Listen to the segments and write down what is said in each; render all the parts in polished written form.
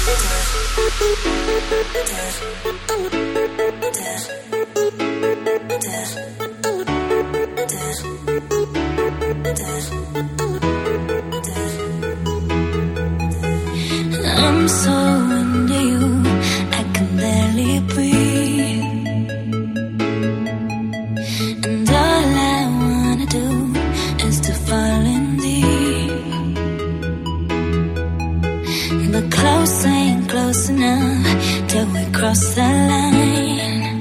I'm so into you, I can barely breathe. And all I wanna do is to fall in deep. But close ain't close enough till we cross the line.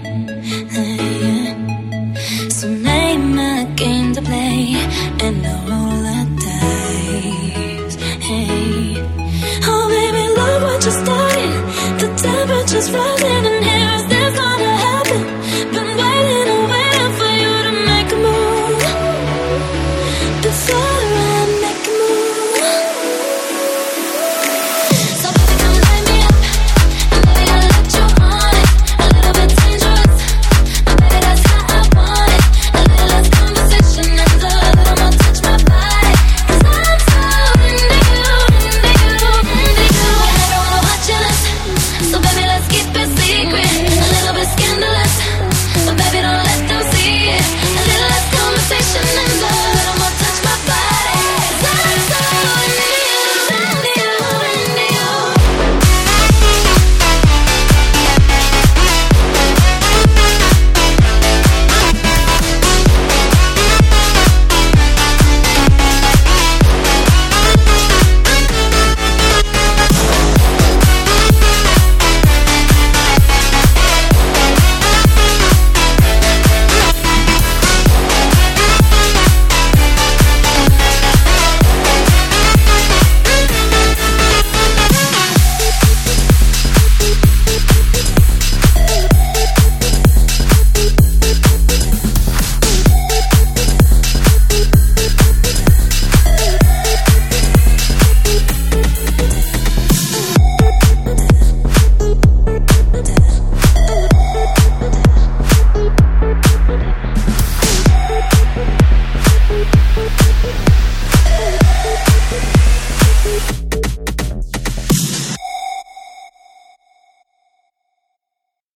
So name a game to play and I'll roll the dice. Hey. Oh baby, love what you started. The temperature's rising.